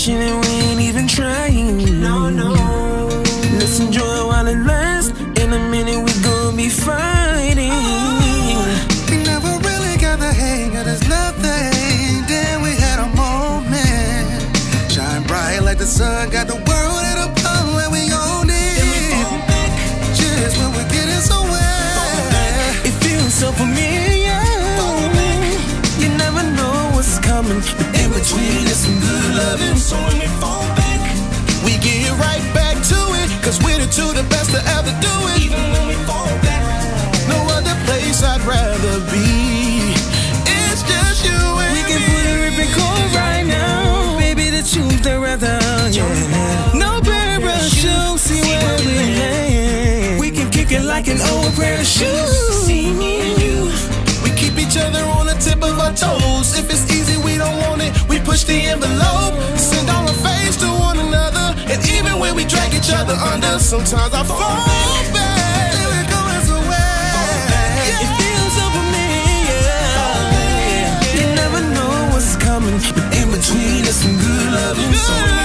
pushing and we ain't even trying. No, no. Let's enjoy while it lasts. In a minute we gon' be fighting. We never really got the hang of this nothing. Then we had a moment. Shine bright like the sun, got the world in a palm and we own it. Just when we're getting somewhere, it feels so familiar. You never know what's coming, but in between is some good loving. So when we fall back, we get right back to it, cause we're the two the best to ever do it. even when we fall back, No other place I'd rather be. It's just you and we can put a ripping chord right now. Baby, the truth I'd rather, yeah. No parachute, see where we land. We can kick it like an old pair of shoes. see me and you. we keep each other on the tip of our toes. If it's easy, we don't want it. We push the envelope, send our face to one another. And even when we drag each other under, sometimes I fall back. We're going somewhere. It feels so familiar. You never know what's coming, but in between is some good loving.